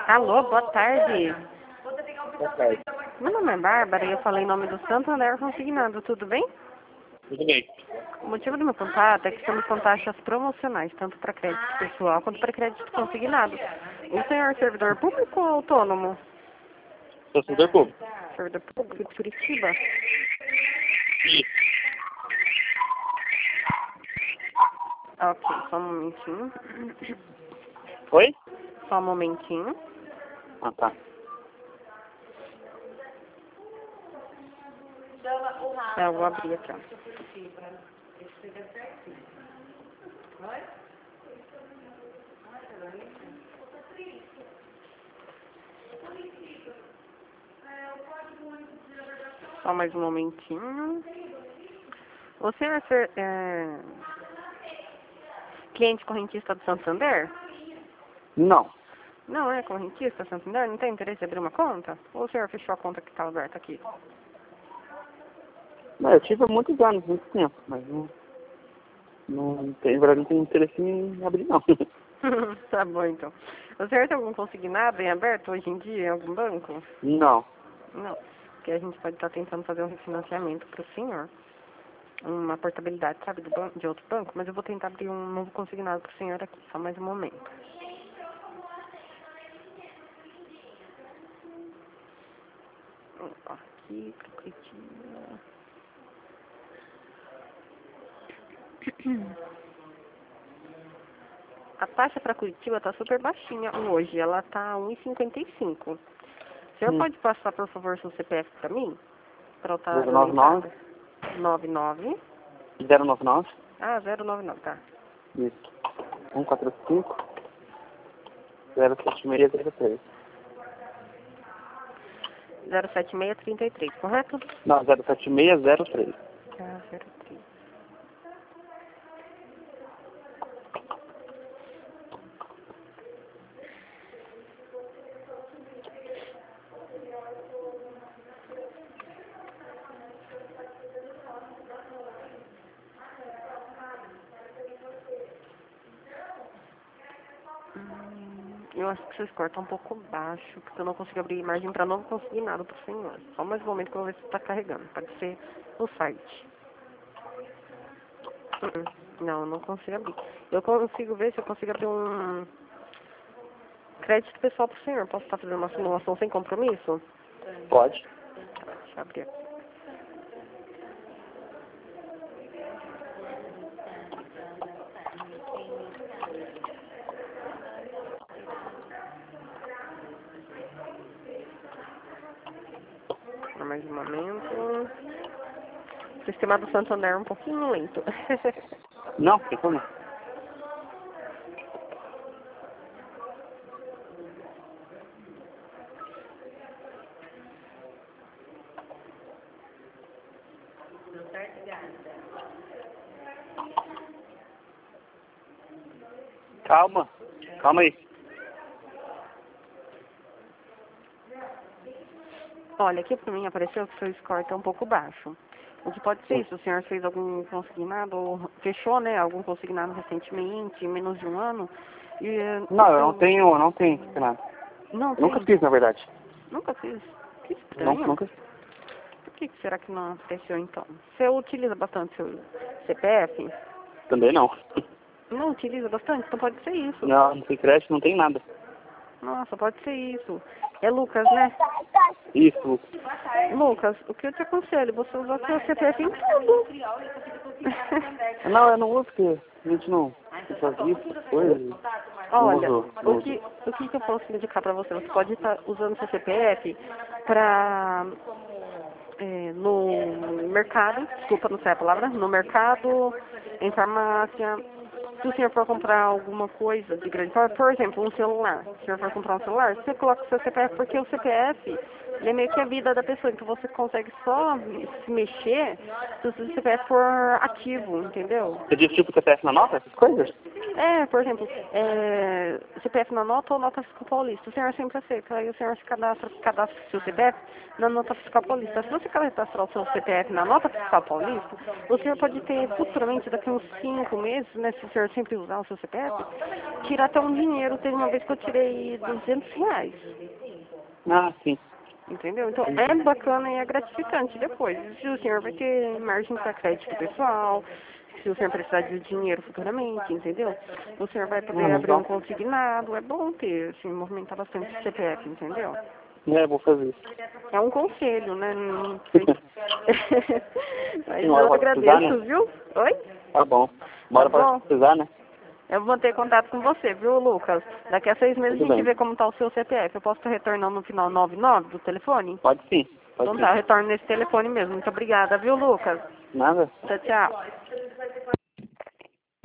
Alô, boa tarde. Boa tarde. Meu nome é Bárbara e eu falei em nome do Santander Consignado, tudo bem? Tudo bem. O motivo do meu contato é que estamos com taxas promocionais, tanto para crédito pessoal quanto para crédito consignado. O senhor é servidor público ou autônomo? Sou servidor público. Servidor público de Curitiba? Isso. Ok, só um momentinho. Oi? Só um momentinho. Ah, tá. Eu vou abrir aqui, ó. Só mais um momentinho. O senhor é cliente correntista do Santander? Não. Não é correntista do Santander? Não tem interesse em abrir uma conta? Ou o senhor fechou a conta que está aberta aqui? Não, eu tive há muitos anos, muito tempo, mas não tem, não tem interesse em abrir, não. Tá bom, então. O senhor tem algum consignado em aberto hoje em dia em algum banco? Não. Não. Porque a gente pode estar tentando fazer um refinanciamento para o senhor. Uma portabilidade, sabe, de outro banco. Mas eu vou tentar abrir um novo consignado para o senhor aqui. Só mais um momento. Aqui, para Curitiba. A taxa para Curitiba está super baixinha hoje. Ela está 1,55. O senhor pode passar, por favor, seu CPF para mim? Para eu estar 099 99. 099 Ah, 099, tá. Isso. 145 07603. 07633, correto? Não, 07603. Ah, 03. Eu acho que vocês cortam um pouco baixo, porque eu não consigo abrir imagem para novo consignado para o senhor. Só mais um momento que eu vou ver se está carregando. Pode ser no site. Não, eu não consigo abrir. Eu consigo ver se eu consigo abrir um crédito pessoal para o senhor. Posso estar fazendo uma simulação sem compromisso? Pode. Tá, deixa eu abrir aqui. Por mais um momento. O sistema do Santander é um pouquinho lento. Não, tem como. Calma. Calma aí. Olha, aqui para mim apareceu que o seu score está um pouco baixo. O que pode ser isso? O senhor fez algum consignado, ou fechou, né, algum consignado recentemente, em menos de um ano? E, Não, eu não tenho nada. Não Eu tem? nunca fiz, na verdade. Nunca fiz. Que estranho. Nunca. Por que será que não fechou, então? Você utiliza bastante seu CPF? Também não. Não utiliza bastante? Então pode ser isso. Não tem crédito, não tem nada. Nossa, pode ser isso. É Lucas, né? Isso. Lucas, o que eu te aconselho? Você usar seu CPF em tudo. Não, eu não uso porque a gente não faz isso, coisas. Olha, Não o uso. que eu posso indicar para você? Você pode estar usando seu CPF para no mercado, desculpa, não sei a palavra, no mercado, em farmácia. Se o senhor for comprar alguma coisa de grande porte, por exemplo, um celular, se o senhor for comprar um celular, você coloca o seu CPF, porque o CPF, ele é meio que a vida da pessoa, então você consegue só se mexer se o seu CPF for ativo, entendeu? Você diz tipo CPF na nota, essas coisas? Por exemplo, CPF na nota ou nota fiscal paulista. O senhor sempre aceita. Aí o senhor se cadastra seu CPF na nota fiscal paulista. Se você cadastrar o seu CPF na nota fiscal paulista, o senhor pode ter futuramente, daqui uns 5 meses, né, se o senhor sempre usar o seu CPF, tirar até um dinheiro. Teve uma vez que eu tirei R$ 200. Ah, sim. Entendeu? Então é bacana e é gratificante depois. Se o senhor vai ter margem para crédito pessoal, se o senhor precisar de dinheiro futuramente, entendeu? O senhor vai poder abrir um consignado. É bom ter, assim, movimentar bastante o CPF, entendeu? Vou fazer isso. É um conselho, né? Não sei. Mas Uma hora eu pode agradeço, precisar, né? viu? Oi? Tá bom. Uma hora pode precisar, né? Eu vou manter contato com você, viu, Lucas? Daqui a 6 meses Tudo a gente bem. vê como tá o seu CPF. Eu posso estar retornando no final 99 do telefone? Pode sim. Pode Então sim. tá, eu retorno nesse telefone mesmo. Muito obrigada, viu, Lucas? Nada. Tchau, tchau.